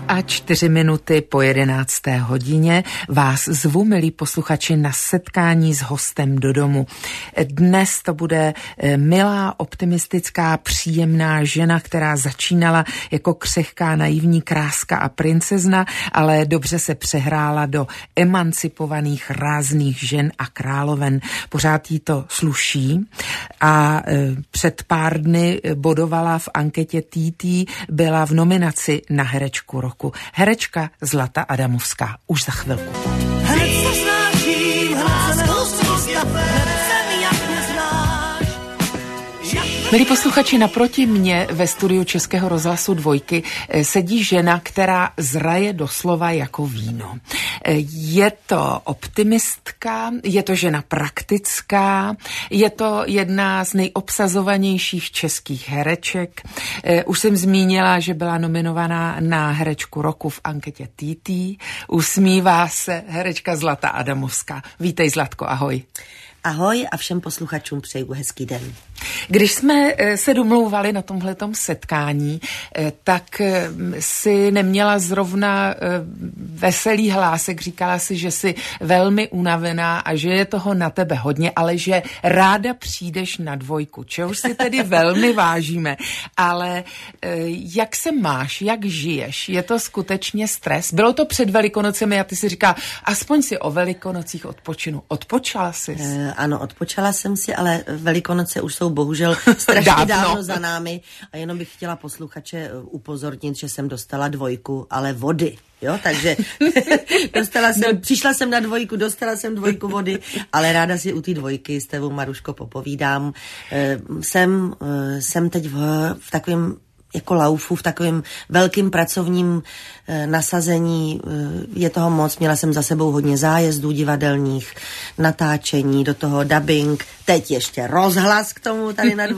4 po 11. hodině vás zvu, milí posluchači, na setkání s hostem do domu. Dnes to bude milá, optimistická, příjemná žena, která začínala jako křehká, naivní kráska a princezna, ale dobře se přehrála do emancipovaných, rázných žen a královen. Pořád jí to sluší a před pár dny bodovala v anketě TT, byla v nominaci na herečku roku. Herečka Zlata Adamovská. Už za chvilku. Hned se snažím, Milí posluchači, naproti mně ve studiu Českého rozhlasu Dvojky sedí žena, která zraje doslova jako víno. Je to optimistka, je to žena praktická, je to jedna z nejobsazovanějších českých hereček. Už jsem zmínila, že byla nominovaná na herečku roku v anketě TT. Usmívá se herečka Zlata Adamovská. Vítej, Zlatko, ahoj. Ahoj a všem posluchačům přeju hezký den. Když jsme se domlouvali na tomhletom setkání, tak si neměla zrovna veselý hlásek, říkala si, že jsi velmi unavená a že je toho na tebe hodně, ale že ráda přijdeš na Dvojku, čehož si tedy velmi vážíme. Ale jak se máš, jak žiješ? Je to skutečně stres? Bylo to před Velikonocemi a ty si říká, aspoň si o Velikonocích odpočinu. Odpočala jsi? Ano, odpočala jsem si, ale Velikonoce už jsou bohužel strašně dávno za námi a jenom bych chtěla posluchače upozornit, že jsem dostala 2, ale vody. Jo, takže přišla jsem na 2, dostala jsem 2 vody, ale ráda si u té 2 s tebou, Maruško, popovídám. Jsem teď v takovém jako laufu, v takovém velkým pracovním nasazení, je toho moc, měla jsem za sebou hodně zájezdů divadelních, natáčení, do toho dubbing, teď ještě rozhlas k tomu tady na 2,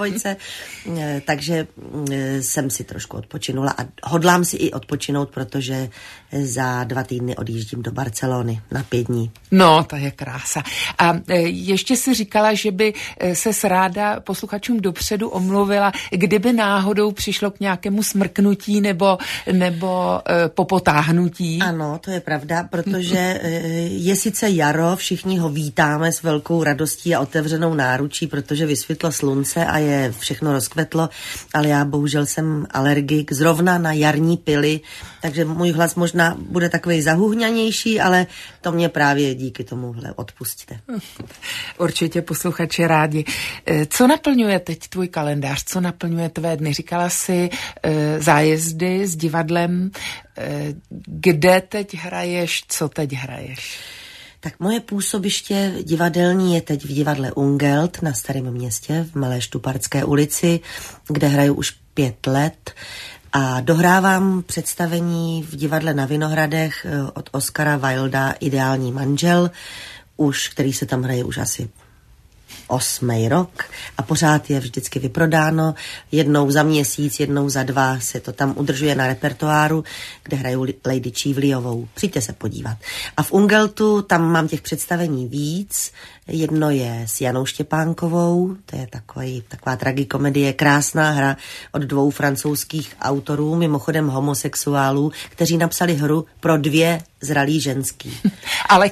takže jsem si trošku odpočinula a hodlám si i odpočinout, protože za 2 týdny odjíždím do Barcelony na 5 dní. No, to je krása. A ještě si říkala, že by ses ráda posluchačům dopředu omluvila, kdyby náhodou přišlo k nějakému smrknutí nebo popotáhnutí. Ano, to je pravda, protože je sice jaro, všichni ho vítáme s velkou radostí a otevřenou náručí, protože vysvětlo slunce a je všechno rozkvetlo, ale já bohužel jsem alergik zrovna na jarní pily, takže můj hlas možná bude takovej zahuhňanější, ale to mě právě díky tomuhle odpustíte. Určitě posluchači rádi. Co naplňuje teď tvůj kalendář? Co naplňuje tvé dny? Říkala jsi zájezdy s divadlem. Kde teď hraješ? Co teď hraješ? Tak moje působiště divadelní je teď v divadle Ungelt na Starém Městě v Malé Štuparské ulici, kde hraju už 5 let a dohrávám představení v divadle na Vinohradech od Oscara Wilda Ideální manžel, který se tam hraje už asi 8. rok a pořád je vždycky vyprodáno. Jednou za měsíc, jednou za 2 se to tam udržuje na repertoáru, kde hrajou Lady Čívliovou. Přijďte se podívat. A v Ungeltu tam mám těch představení víc. Jedno je s Janou Štěpánkovou, to je taková tragikomedie, krásná hra od 2 francouzských autorů, mimochodem homosexuálů, kteří napsali hru pro 2 zralý ženský. Ale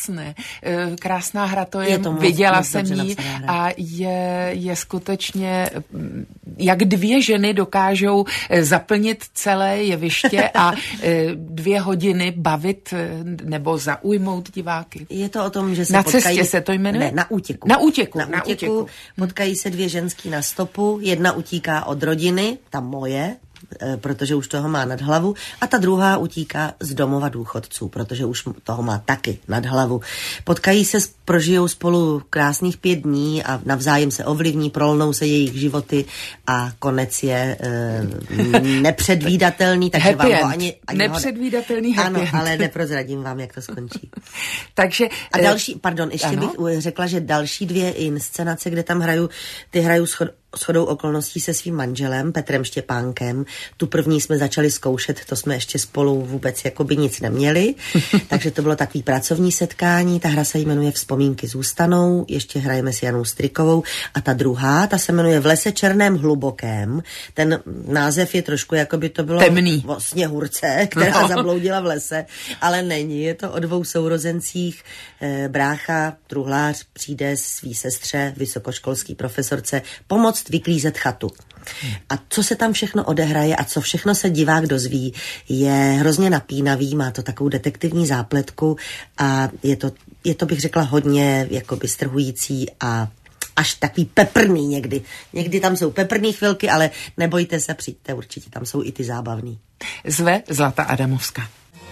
krásná hra to je viděla jsem ji a je skutečně, jak 2 ženy dokážou zaplnit celé jeviště a 2 hodiny bavit nebo zaujmout diváky. Je to o tom, že se na potkají... cestě se to jmenuje? Ne, na útěku. Na útěku. Potkají se 2 ženský na stopu, jedna utíká od rodiny, ta moje, protože už toho má nad hlavu, a ta druhá utíká z domova důchodců, protože už toho má taky nad hlavu. Potkají se, prožijou spolu krásných 5 dní a navzájem se ovlivní, prolnou se jejich životy a konec je nepředvídatelný, takže vám ho ani nepředvídatelný happy end. Ano, ale neprozradím vám, jak to skončí. Takže a další, ještě bych řekla, že další 2 inscenace, kde tam hraju shodou okolností se svým manželem Petrem Štěpánkem. Tu první jsme začali zkoušet, to jsme ještě spolu vůbec jakoby nic neměli, takže to bylo takový pracovní setkání. Ta hra se jmenuje Vzpomínky zůstanou, ještě hrajeme s Janou Strykovou, a ta druhá, ta se jmenuje V lese černém hlubokém. Ten název je trošku, jako by to bylo temný. O sněhurce, která zabloudila v lese, ale není. Je to o dvou sourozencích. Brácha, truhlář, přijde svý sestře, vysokoškolský profesorce, pomoct vyklízet chatu. A co se tam všechno odehraje a co všechno se divák dozví, je hrozně napínavý, má to takovou detektivní zápletku a je to bych řekla hodně jakoby strhující a až takový peprný někdy. Někdy tam jsou peprný chvilky, ale nebojte se, přijďte, určitě tam jsou i ty zábavný. Zve Zlata Adamovská.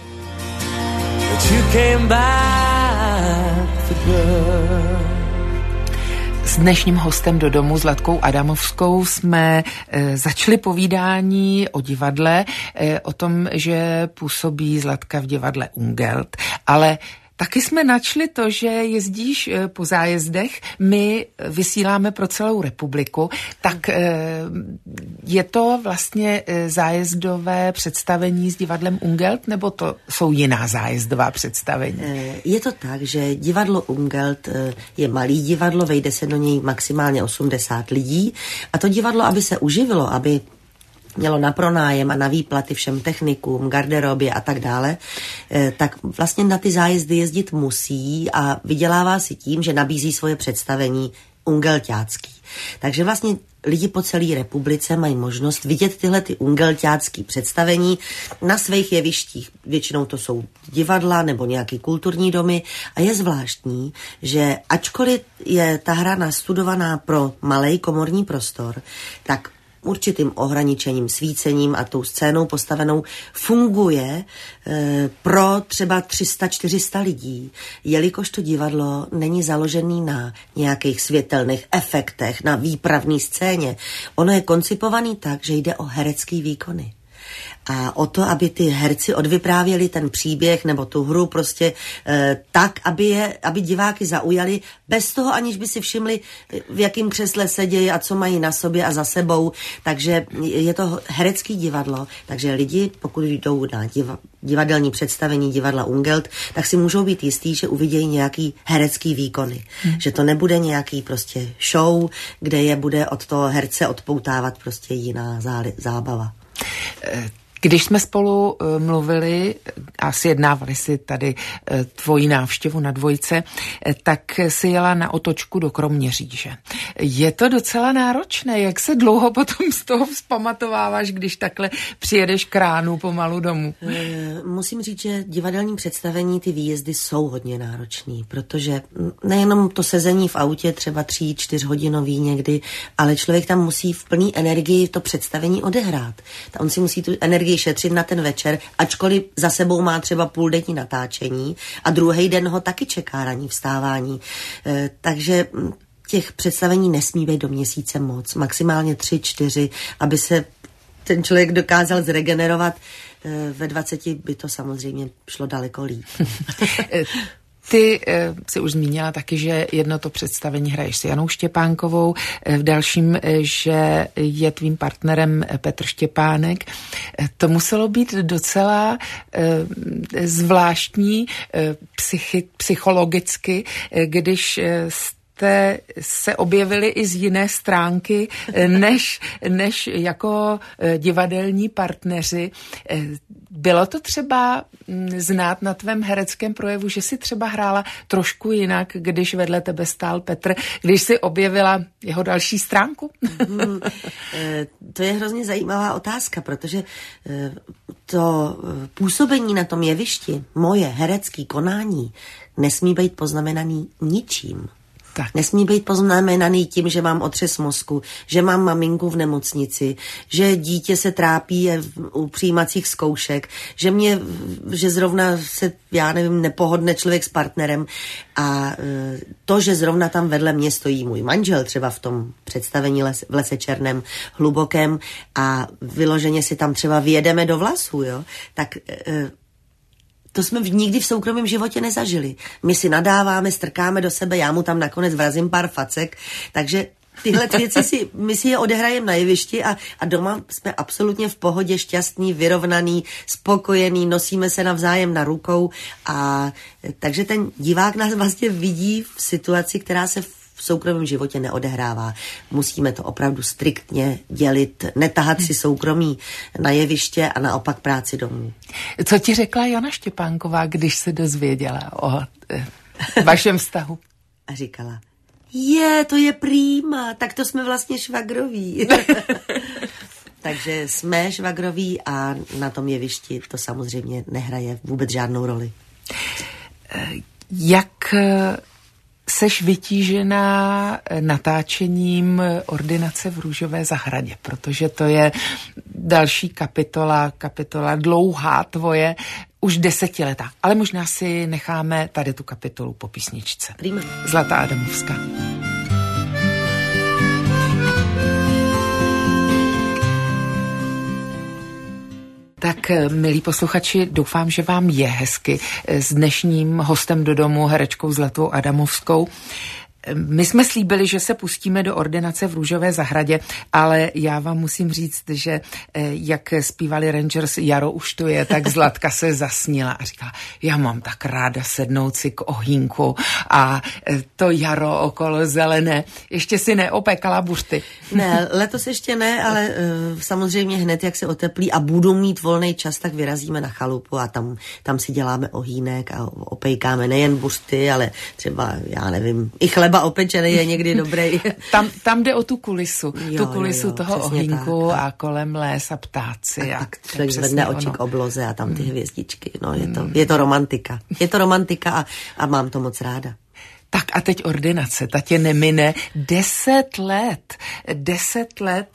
S dnešním hostem do domu, Zlatkou Adamovskou, jsme začali povídání o divadle, o tom, že působí Zlatka v divadle Ungelt, ale taky jsme načli to, že jezdíš po zájezdech, my vysíláme pro celou republiku, tak je to vlastně zájezdové představení s divadlem Ungelt, nebo to jsou jiná zájezdová představení? Je to tak, že divadlo Ungelt je malý divadlo, vejde se do něj maximálně 80 lidí a to divadlo, aby se uživilo, aby mělo na pronájem a na výplaty všem technikům, garderobě a tak dále, tak vlastně na ty zájezdy jezdit musí a vydělává si tím, že nabízí svoje představení ungelťácký. Takže vlastně lidi po celé republice mají možnost vidět tyhle ty ungelťácký představení na svých jevištích. Většinou to jsou divadla nebo nějaký kulturní domy a je zvláštní, že ačkoliv je ta hra nastudovaná pro malej komorní prostor, tak určitým ohraničením, svícením a tou scénou postavenou funguje pro třeba 300-400 lidí, jelikož to divadlo není založený na nějakých světelných efektech, na výpravné scéně. Ono je koncipovaný tak, že jde o herecký výkony. A o to, aby ty herci odvyprávěli ten příběh nebo tu hru prostě tak, aby diváky zaujali, bez toho, aniž by si všimli, v jakém křesle sedějí a co mají na sobě a za sebou. Takže je to herecký divadlo, takže lidi, pokud jdou na divadelní představení divadla Ungelt, tak si můžou být jistý, že uvidějí nějaký herecký výkony. Že to nebude nějaký prostě show, kde je bude od toho herce odpoutávat prostě jiná zábava. Když jsme spolu mluvili a sjednávali si tady tvoji návštěvu na Dvojce, tak si jela na otočku do Kroměříže. Je to docela náročné, jak se dlouho potom z toho vzpamatováváš, když takhle přijedeš k ránu pomalu domů? Musím říct, že divadelní představení, ty výjezdy jsou hodně náročný, protože nejenom to sezení v autě, třeba 3-4 hodinový někdy, ale člověk tam musí v plný energii to představení odehrát. On si musí tu energii šetřit na ten večer, ačkoliv za sebou má třeba půldenní natáčení a druhý den ho taky čeká ranní vstávání. Takže těch představení nesmí být do měsíce moc, maximálně 3-4, aby se ten člověk dokázal zregenerovat. Ve 20 by to samozřejmě šlo daleko líp. Ty si už zmínila taky, že jedno to představení hraješ s Janou Štěpánkovou, v dalším, že je tvým partnerem Petr Štěpánek. To muselo být docela zvláštní psychologicky, když se objevily i z jiné stránky, než jako divadelní partneři. Bylo to třeba znát na tvém hereckém projevu, že jsi třeba hrála trošku jinak, když vedle tebe stál Petr, když jsi objevila jeho další stránku? To je hrozně zajímavá otázka, protože to působení na tom jevišti, moje herecké konání, nesmí být poznamenaný ničím. Tak. Nesmí být poznamenaný tím, že mám otřes mozku, že mám maminku v nemocnici, že dítě se trápí u přijímacích zkoušek, že zrovna se, já nevím, nepohodne člověk s partnerem a to, že zrovna tam vedle mě stojí můj manžel, třeba v tom představení v lese černém hlubokém a vyloženě si tam třeba vyjedeme do vlasů, jo, tak to jsme nikdy v soukromém životě nezažili. My si nadáváme, strkáme do sebe, já mu tam nakonec vrazím pár facek, takže tyhle věci my si je odehrajeme na jevišti a doma jsme absolutně v pohodě, šťastný, vyrovnaný, spokojený, nosíme se navzájem na rukou a takže ten divák nás vlastně vidí v situaci, která se v soukromém životě neodehrává. Musíme to opravdu striktně dělit, netahat si soukromí na jeviště a naopak práci domů. Co ti řekla Jana Štěpánková, když se dozvěděla o vašem vztahu? A říkala, to je prýma, tak to jsme vlastně švagroví. Takže jsme švagroví a na tom jevišti to samozřejmě nehraje vůbec žádnou roli. Jak seš vytížená natáčením Ordinace v Růžové zahradě, protože to je další kapitola dlouhá tvoje, už 10letá. Ale možná si necháme tady tu kapitolu po písničce. Prima. Zlatá Adamovská. Tak, milí posluchači, doufám, že vám je hezky s dnešním hostem do domu, herečkou Zlatou Adamovskou. My jsme slíbili, že se pustíme do Ordinace v Růžové zahradě, ale já vám musím říct, že jak zpívali Rangers Jaro už to je, tak Zlatka se zasnila a říkala, já mám tak ráda sednout si k ohýnku a to jaro okolo zelené. Ještě si neopekala buřty. Ne, letos ještě ne, ale samozřejmě hned, jak se oteplí a budu mít volný čas, tak vyrazíme na chalupu a tam si děláme ohýnek a opejkáme nejen buřty, ale třeba, já nevím, i chleba opečený je někdy dobrý. Tam jde o tu kulisu. Tu kulisu toho ohýnku a kolem les a ptáci. A tak člověk zvedne oči k obloze a tam ty hvězdičky. No, je to romantika. Je to romantika a mám to moc ráda. Tak a teď Ordinace, ta tě nemine 10 let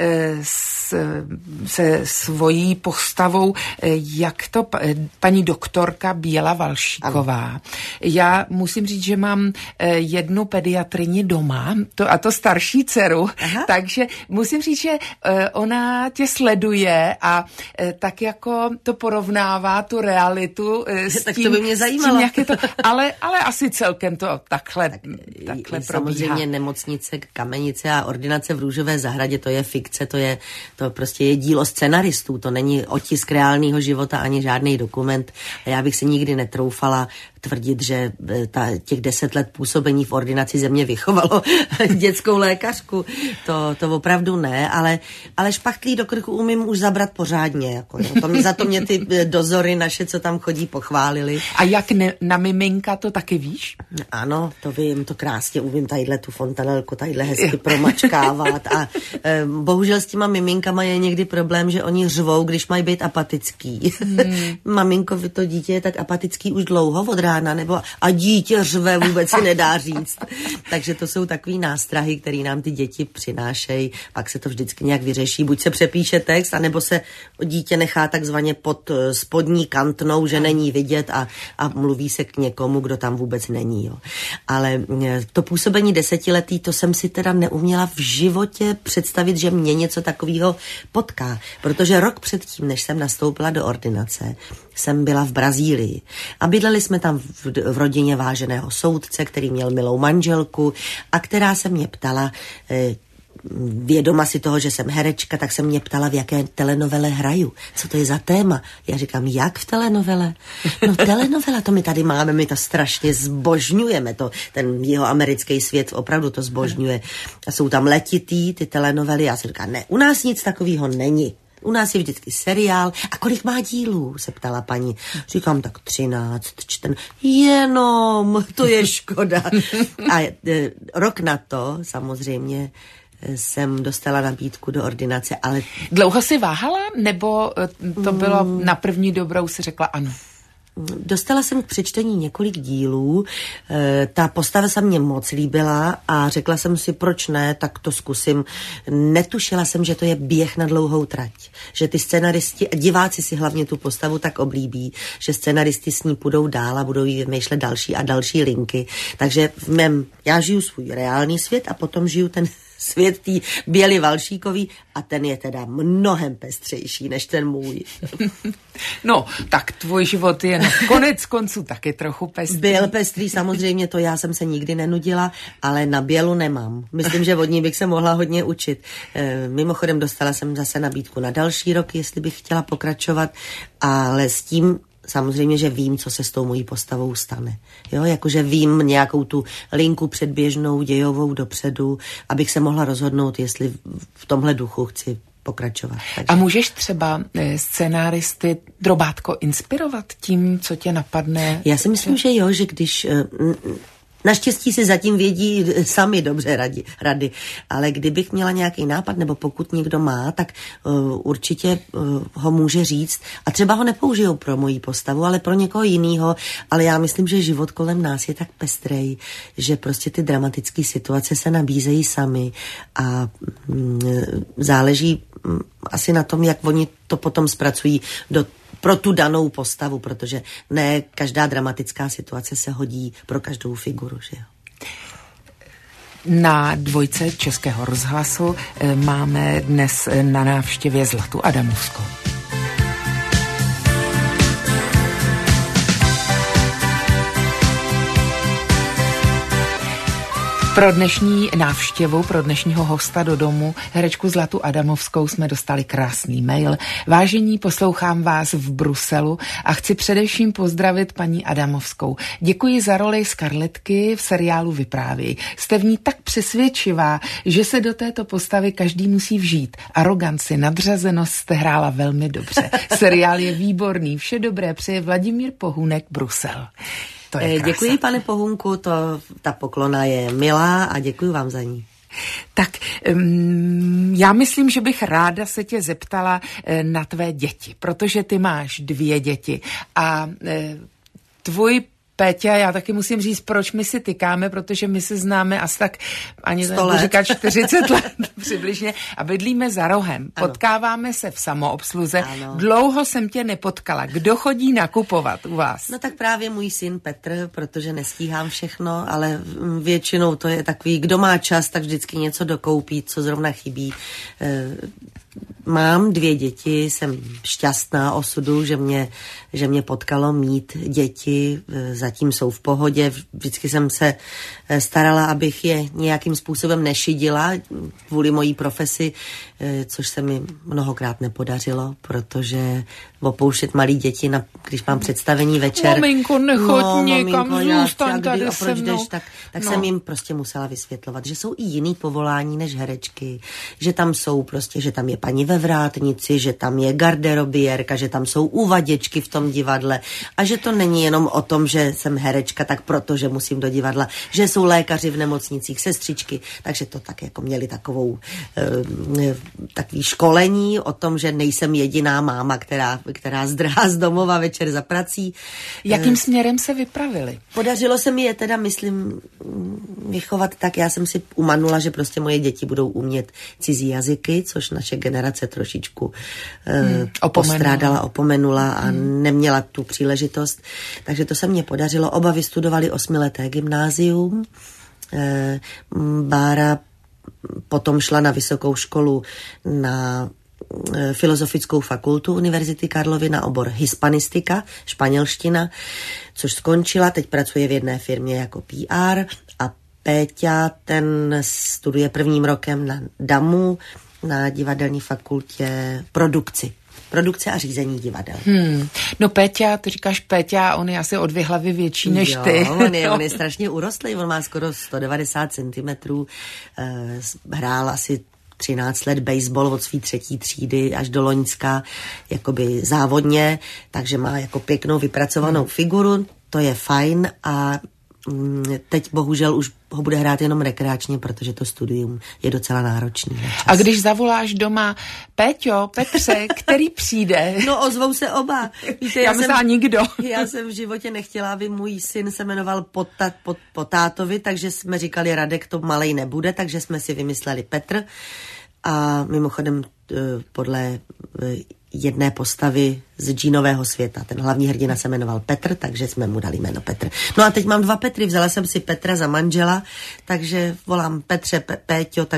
se svojí postavou, jak to paní doktorka Běla Valšíková. Ano. Já musím říct, že mám jednu pediatrině doma, a to starší dceru, takže musím říct, že ona tě sleduje a tak jako to porovnává tu realitu s tak tím, to by mě zajímalo. Ale asi celkem to takhle probíhá. Samozřejmě nemocnice, kamenice a Ordinace v Růžové zahradě, to je fikce, to prostě je dílo scenaristů, to není otisk reálného života ani žádný dokument. A já bych si nikdy netroufala tvrdit, že těch 10 let působení v ordinaci ze mě vychovalo dětskou lékařku. To opravdu ne, ale špachtlí do krku umím už zabrat pořádně. Jako, za to mě ty dozory naše, co tam chodí, pochválili. A jak na miminka, to taky víš? Ano, to vím, to krásně umím tadyhle tu fontanelku, tadyhle hezky promačkávat a bohužel s těma miminkama je někdy problém, že oni řvou, když mají být apatický. Maminko, to dítě je tak apatický už dlouho od rána, nebo a dítě řve, vůbec si nedá říct. Takže to jsou takový nástrahy, které nám ty děti přinášejí, pak se to vždycky nějak vyřeší, buď se přepíše text, anebo se dítě nechá takzvaně pod spodní kantnou, že není vidět a mluví se k někomu, kdo tam vůbec není. Jo. Ale to působení 10letý, to jsem si teda neuměla v životě představit, že mě něco takového potká, protože rok předtím, než jsem nastoupila do ordinace, jsem byla v Brazílii a bydleli jsme tam v rodině váženého soudce, který měl milou manželku a která se mě ptala, vědoma si toho, že jsem herečka, tak se mě ptala, v jaké telenovele hraju. Co to je za téma? Já říkám, jak v telenovele? No telenovela, to my tady máme, my to strašně zbožňujeme, ten jeho americký svět opravdu to zbožňuje. A jsou tam letitý ty telenovely, já si říkám, ne, u nás nic takového není. U nás je vždycky seriál. A kolik má dílů? Se ptala paní. Říkám, tak 13, 14. Jenom, to je škoda. A rok na to, samozřejmě, jsem dostala nabídku do ordinace, ale... Dlouho jsi váhala? Nebo to bylo na první dobrou, si řekla ano? Dostala jsem k přečtení několik dílů, ta postava se mě moc líbila a řekla jsem si, proč ne, tak to zkusím. Netušila jsem, že to je běh na dlouhou trať, že ty scenaristi a diváci si hlavně tu postavu tak oblíbí, že scenaristi s ní půjdou dál a budou jí vymýšlet další a další linky. Takže já žiju svůj reálný svět a potom žiju ten svět tý Běly Valšíkový a ten je teda mnohem pestřejší než ten můj. No, tak tvůj život je konec konců taky trochu pestrý. Byl pestrý, samozřejmě, to já jsem se nikdy nenudila, ale na Bělu nemám. Myslím, že od ní bych se mohla hodně učit. Mimochodem dostala jsem zase nabídku na další rok, jestli bych chtěla pokračovat, ale s tím samozřejmě, že vím, co se s tou mojí postavou stane. Jo, jakože vím nějakou tu linku předběžnou, dějovou dopředu, abych se mohla rozhodnout, jestli v tomhle duchu chci pokračovat. Takže. A můžeš třeba scenáristy drobátko inspirovat tím, co tě napadne? Já si myslím, že jo, že když... Naštěstí si zatím vědí sami dobře rady, ale kdybych měla nějaký nápad, nebo pokud někdo má, tak určitě ho může říct. A třeba ho nepoužijou pro moji postavu, ale pro někoho jinýho. Ale já myslím, že život kolem nás je tak pestrej, že prostě ty dramatické situace se nabízejí sami a záleží asi na tom, jak oni to potom zpracují pro tu danou postavu, protože ne každá dramatická situace se hodí pro každou figuru, že jo. Na Dvojce Českého rozhlasu máme dnes na návštěvě Zlatu Adamovskou. Pro dnešní návštěvu, pro dnešního hosta do domu, herečku Zlatu Adamovskou, jsme dostali krásný mail. Vážení, poslouchám vás v Bruselu a chci především pozdravit paní Adamovskou. Děkuji za roli Scarletky v seriálu Vyprávěj. Jste v ní tak přesvědčivá, že se do této postavy každý musí vžít. Aroganci, nadřazenost jste hrála velmi dobře. Seriál je výborný. Vše dobré přeje Vladimír Pohůnek, Brusel. Děkuji, pane Pohůnku, ta poklona je milá a děkuji vám za ní. Tak já myslím, že bych ráda se tě zeptala na tvé děti, protože ty máš 2 děti a tvůj Péťa, já taky musím říct, proč my si tykáme, protože my se známe asi tak, ani to říkat 40 let přibližně a bydlíme za rohem. Ano. Potkáváme se v samoobsluze. Ano. Dlouho jsem tě nepotkala. Kdo chodí nakupovat u vás? No tak právě můj syn Petr, protože nestíhám všechno, ale většinou to je takový, kdo má čas, tak vždycky něco dokoupí, co zrovna chybí. Mám 2 děti, jsem šťastná osudu, že mě potkalo mít děti, zatím jsou v pohodě, vždycky jsem se starala, abych je nějakým způsobem nešidila kvůli mojí profesi, což se mi mnohokrát nepodařilo, protože opouštět malý děti, když mám představení večer. Maminko, nechoď někam, zůstaň tady se mnou. Tak jsem jim prostě musela vysvětlovat, že jsou i jiný povolání než herečky, že tam jsou prostě, že tam je paní ve vrátnici, že tam je garderobierka, že tam jsou uvaděčky v tom divadle a že to není jenom o tom, že jsem herečka, tak protože musím do divadla, že jsou lékaři v nemocnicích, sestřičky, takže to tak jako měli takový školení o tom, že nejsem jediná máma, která zdrhá z domova večer za prací. Jakým směrem se vypravili? Podařilo se mi je teda, myslím, vychovat tak, já jsem si umanula, že prostě moje děti budou umět cizí jazyky, což naše generace trošičku postrádala, opomenula a neměla tu příležitost. Takže to se mně podařilo. Oba vystudovali 8leté gymnázium. Bára potom šla na vysokou školu na Filozofickou fakultu Univerzity Karlovy na obor hispanistika, španělština, což skončila. Teď pracuje v jedné firmě jako PR a Péťa, ten studuje 1. rokem na DAMu, na divadelní fakultě produkce a řízení divadel. No Péťa, ty říkáš Péťa, on je asi o 2 hlavy větší než ty. On je strašně urostlý, on má skoro 190 cm, hrál asi 13 let baseball od svý 3. třídy až do loňska, jakoby závodně, takže má jako pěknou vypracovanou figuru, to je fajn a teď bohužel už ho bude hrát jenom rekreačně, protože to studium je docela náročný. A když zavoláš doma Péťo, Petře, který přijde? No ozvou se oba. Víte, já myslím, nikdo. Já jsem v životě nechtěla, aby můj syn se jmenoval po tátovi, takže jsme říkali, Radek to malej nebude, takže jsme si vymysleli Petr a mimochodem podle jedné postavy z Džínového světa. Ten hlavní hrdina se jmenoval Petr, takže jsme mu dali jméno Petr. No a teď mám 2 Petry, vzala jsem si Petra za manžela, takže volám Petře, Péťo, takže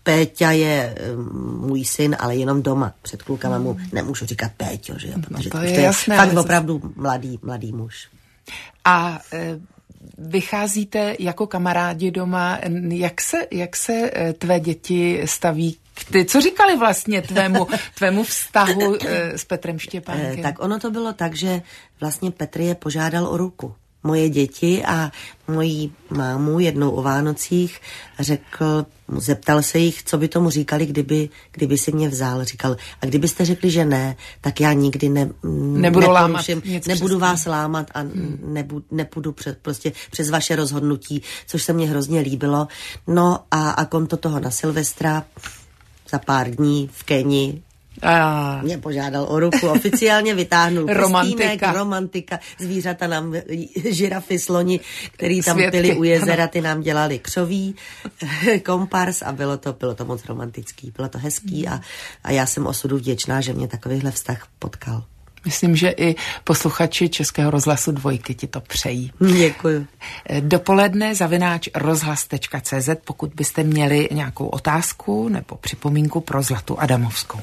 Péťa je můj syn, ale jenom doma. Před klukama mu nemůžu říkat Péťo, že jo? Protože to je jasné, fakt opravdu mladý muž. A vycházíte jako kamarádi doma, jak se tvé děti staví co říkali vlastně tvému vztahu s Petrem Štěpánkem? Tak ono to bylo tak, že vlastně Petr je požádal o ruku. Moje děti a mojí mámu jednou o Vánocích zeptal se jich, co by tomu říkali, kdyby si mě vzal. Říkal, a kdybyste řekli, že ne, tak já nikdy nebudu vás lámat a nepůjdu přes vaše rozhodnutí, což se mně hrozně líbilo. No a konto toho na Silvestra za pár dní v Keni mě požádal o ruku, oficiálně vytáhnul prstínek, romantika, zvířata nám, žirafy, sloni, který tam byli u jezera, ty nám dělali křoví, kompars a bylo to moc romantický, bylo to hezký a já jsem osudu vděčná, že mě takovýhle vztah potkal. Myslím, že i posluchači Českého rozhlasu Dvojky ti to přejí. Děkuju. Dopoledne @rozhlas.cz, pokud byste měli nějakou otázku nebo připomínku pro Zlatu Adamovskou.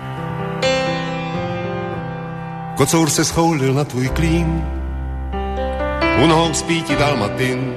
Kocour se schoulil na tvůj klín, u nohou spí ti dalmatin.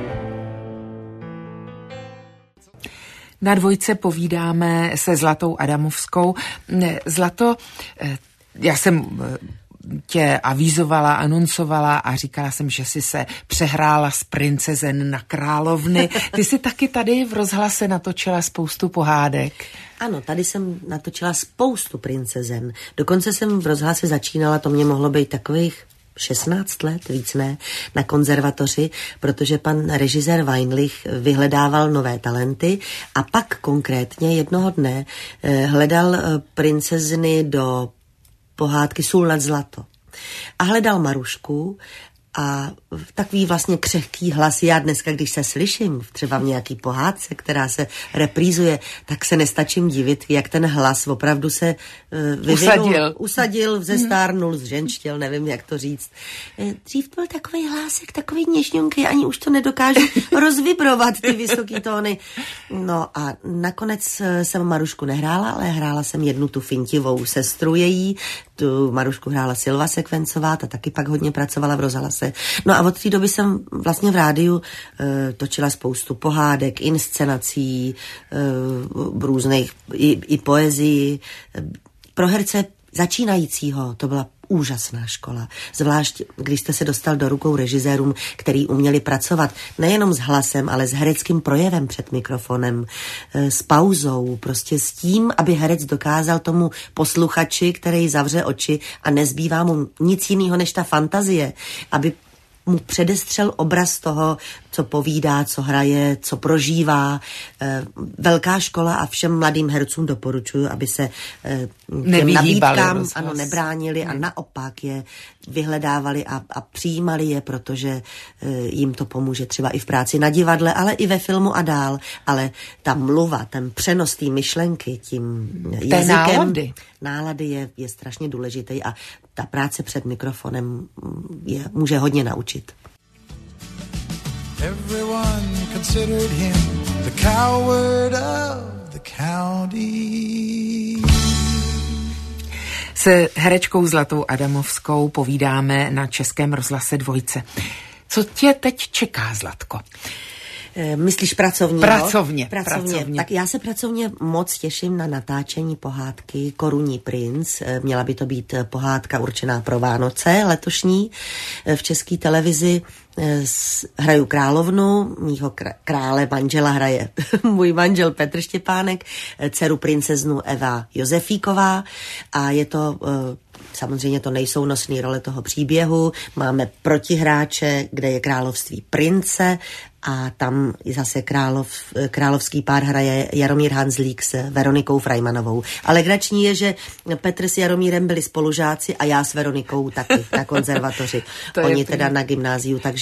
Na Dvojce povídáme se Zlatou Adamovskou. Zlato, já jsem tě avízovala, anoncovala a říkala jsem, že jsi se přehrála z princezen na královny. Ty jsi taky tady v rozhlase natočila spoustu pohádek. Ano, tady jsem natočila spoustu princezen. Dokonce jsem v rozhlase začínala, to mě mohlo být takových 16 let, víc ne, na konzervatoři, protože pan režisér Weinlich vyhledával nové talenty a pak konkrétně jednoho dne hledal princezny do pohádky Sůl nad zlato. A hledal Marušku a takový vlastně křehký hlas. Já dneska, když se slyším třeba v nějaký pohádce, která se reprízuje, tak se nestačím divit, jak ten hlas opravdu se usadil, zestárnul, zženštěl, nevím, jak to říct. Dřív byl takový hlásek, takový něžňunký, ani už to nedokážu rozvibrovat, ty vysoký tóny. No a nakonec jsem Marušku nehrála, ale hrála jsem jednu tu fintivou sestru její, tu Marušku hrála Silva Sekvencová, ta taky pak hodně pracovala v rozhlase. No a od té doby jsem vlastně v rádiu točila spoustu pohádek, inscenací, různých i poezii. Pro herce začínajícího to byla úžasná škola. Zvlášť, když jste se dostal do rukou režisérům, který uměli pracovat nejenom s hlasem, ale s hereckým projevem před mikrofonem, s pauzou, prostě s tím, aby herec dokázal tomu posluchači, který zavře oči a nezbývá mu nic jiného než ta fantazie, aby mu předestřel obraz toho, co povídá, co hraje, co prožívá. Velká škola a všem mladým hercům doporučuji, aby se těm nabídkám nebránili a naopak je vyhledávali a přijímali je, protože jim to pomůže třeba i v práci na divadle, ale i ve filmu a dál. Ale ta mluva, ten přenos té myšlenky tím jazykem, nálady je strašně důležitý a ta práce před mikrofonem může hodně naučit. Everyone considered him the coward of the county. Se herečkou Zlatou Adamovskou povídáme na Českém rozhlase Dvojce. Co tě teď čeká, Zlatko? Myslíš pracovně? Pracovně. Tak já se pracovně moc těším na natáčení pohádky Korunní princ. Měla by to být pohádka určená pro Vánoce letošní. V České televizi hraju královnu, mýho krále manžela hraje můj manžel Petr Štěpánek, dceru princeznu Eva Josefíková a je to samozřejmě to nejsou nosné role toho příběhu. Máme protihráče, kde je království prince a tam zase královský pár hraje Jaromír Hanzlík s Veronikou Frajmanovou. Ale legrační je, že Petr s Jaromírem byli spolužáci a já s Veronikou taky na konzervatoři. Oni teda na gymnáziu, takže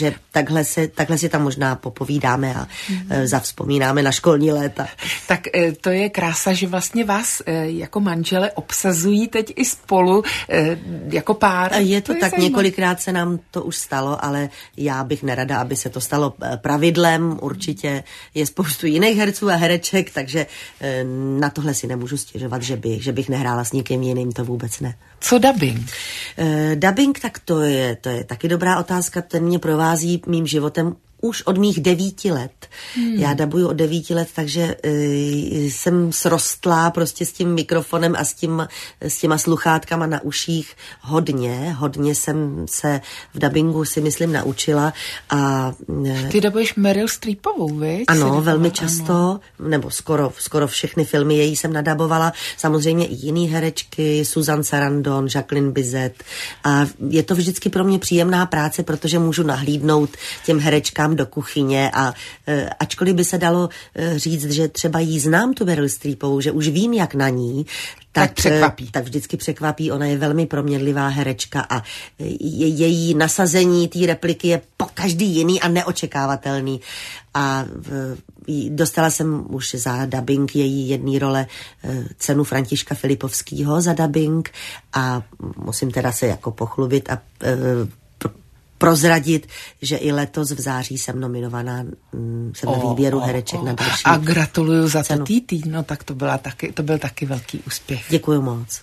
takže takhle si tam možná popovídáme a zavzpomínáme na školní léta. Tak to je krása, že vlastně vás jako manžele obsazují teď i spolu jako pár. Je to tak, zajímavé. několikrát se nám to už stalo, ale já bych nerada, aby se to stalo pravidlem. Určitě je spoustu jiných herců a hereček, takže na tohle si nemůžu stěžovat, že bych nehrála s nikým jiným, to vůbec ne. Co dabing? Dubbing, tak to je taky dobrá otázka, ten mě provází mým životem už od mých 9 let. Já dabuju od 9 let, takže jsem srostlá prostě s tím mikrofonem a s těma sluchátkama na uších hodně jsem se v dabingu si myslím naučila a... Ty dabuješ Meryl Streepovou, viď? Ano, velmi často, nebo skoro všechny filmy její jsem nadabovala, samozřejmě i jiný herečky, Susan Sarandon, Jacqueline Bisset a je to vždycky pro mě příjemná práce, protože můžu nahlídnout těm herečkám do kuchyně a ačkoliv by se dalo říct, že třeba jí znám tu Meryl Streepovou, že už vím, jak na ní, tak překvapí. Tak vždycky překvapí. Ona je velmi proměnlivá herečka a její nasazení té repliky je po každý jiný a neočekávatelný. A dostala jsem už za dabing její jedné role cenu Františka Filipovského za dabing a musím teda se jako pochlubit a prozradit, že i letos v září jsem nominovaná jsem ve výběru hereček na další a gratuluju za cenu. to Títí, no tak to byl taky velký úspěch. Děkuju moc.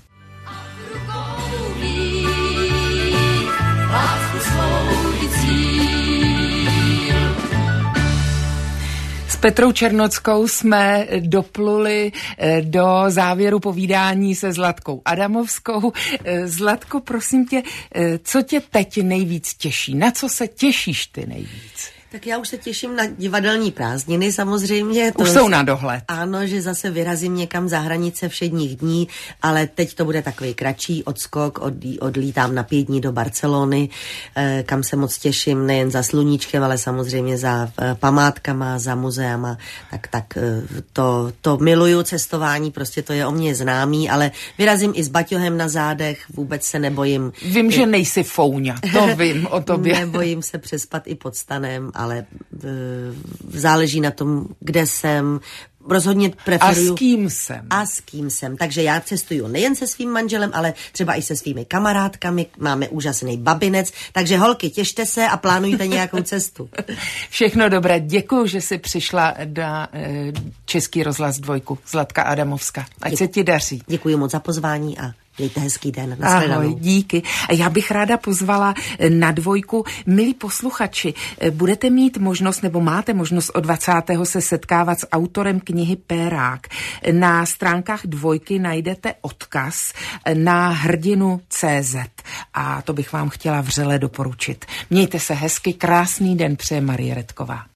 S Petrou Černockou jsme dopluli do závěru povídání se Zlatkou Adamovskou. Zlatko, prosím tě, co tě teď nejvíc těší? Na co se těšíš ty nejvíc? Tak já už se těším na divadelní prázdniny samozřejmě. Už jsou na dohled. Ano, že zase vyrazím někam za hranice všedních dní, ale teď to bude takový kratší odskok, odlítám na 5 dní do Barcelony, kam se moc těším, nejen za sluníčkem, ale samozřejmě za památkama, za muzeama, tak to miluju cestování, prostě to je o mě známý, ale vyrazím i s baťohem na zádech, vůbec se nebojím. Vím, že nejsi fouňa, to vím o tobě. Nebojím se přespat i pod stanem, ale záleží na tom, kde jsem. Rozhodně preferuju. A s kým jsem. Takže já cestuju nejen se svým manželem, ale třeba i se svými kamarádkami. Máme úžasný babinec. Takže holky, těšte se a plánujte nějakou cestu. Všechno dobré. Děkuju, že jsi přišla na Český rozhlas 2. Zlatka Adamovská. Ať se ti daří. Děkuji moc za pozvání a mějte hezký den. Ahoj, díky. A já bych ráda pozvala na 2. Milí posluchači, budete mít možnost, nebo máte možnost od 20. se setkávat s autorem knihy Pérák. Na stránkách 2 najdete odkaz na hrdinu CZ. A to bych vám chtěla vřele doporučit. Mějte se hezky, krásný den přeje Marie Redková.